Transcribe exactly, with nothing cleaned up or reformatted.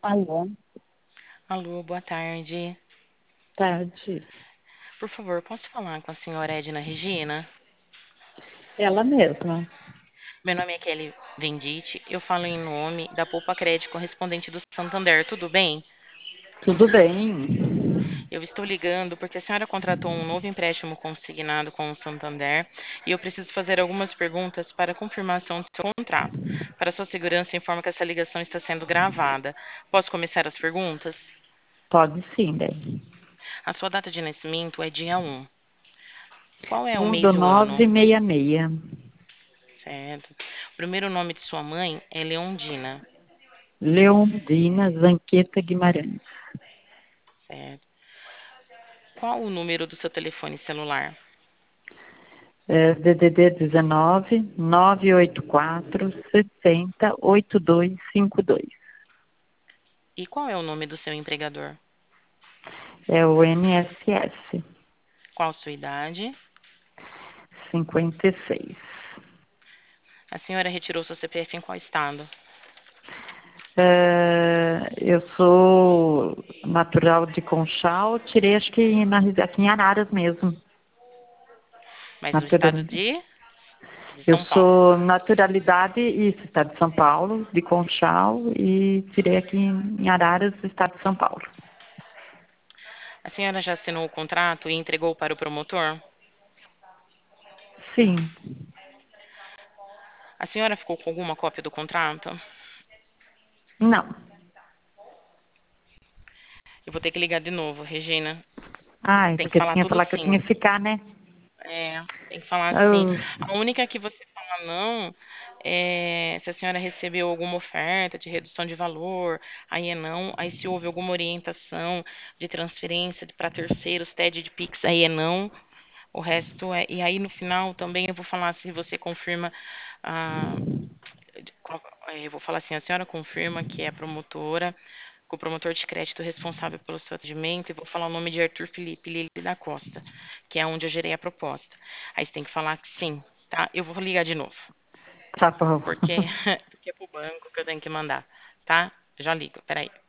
Alô, Alô, boa tarde. tarde. Por favor, posso falar com a senhora Edna Regina? Ela mesma. Meu nome é Kelly Venditti, eu falo em nome da Poupa Crédito correspondente do Santander, tudo bem? Tudo bem? Eu estou ligando porque a senhora contratou um novo empréstimo consignado com o Santander e eu preciso fazer algumas perguntas para confirmação do seu contrato. Para sua segurança, informo que essa ligação está sendo gravada. Posso começar as perguntas? Pode sim, bem. A sua data de nascimento é dia um. Qual é o Um mês do e o ano? nove meia meia. Certo. O primeiro nome de sua mãe é Leondina. Leondina Zanqueta Guimarães. Certo. Qual o número do seu telefone celular? É, D D D dezenove, nove oito quatro, sessenta, oito dois cinco dois. E qual é o nome do seu empregador? É o N S S. Qual sua idade? cinquenta e seis. A senhora retirou seu C P F em qual estado? É, eu sou natural de Conchal, tirei acho que na, aqui em Araras mesmo. Mas do estado Natural. de, de Eu São Paulo. sou naturalidade, isso, estado de São Paulo, de Conchal, e tirei aqui em Araras, estado de São Paulo. A senhora já assinou o contrato e entregou para o promotor? Sim, A senhora ficou com alguma cópia do contrato? não. Eu vou ter que ligar de novo, Regina. Ai, Tem que porque falar tinha que tudo falar que eu tinha sim. que ficar, né? É, tem que falar assim. Eu, A única que você fala não é se a senhora recebeu alguma oferta de redução de valor, aí é não. Aí se houve alguma orientação de transferência para terceiros, T E D de Pix, aí é não. O resto é. E aí no final também eu vou falar se você confirma. Ah, qual- é, eu vou falar assim: a senhora confirma que é a promotora, que o promotor de crédito responsável pelo seu atendimento, e vou falar o nome de Arthur Felipe Lili da Costa, que é onde eu gerei a proposta. Aí você tem que falar que sim, tá? Eu vou ligar de novo, tá bom. porque, porque é pro banco que eu tenho que mandar, tá? Já ligo, peraí.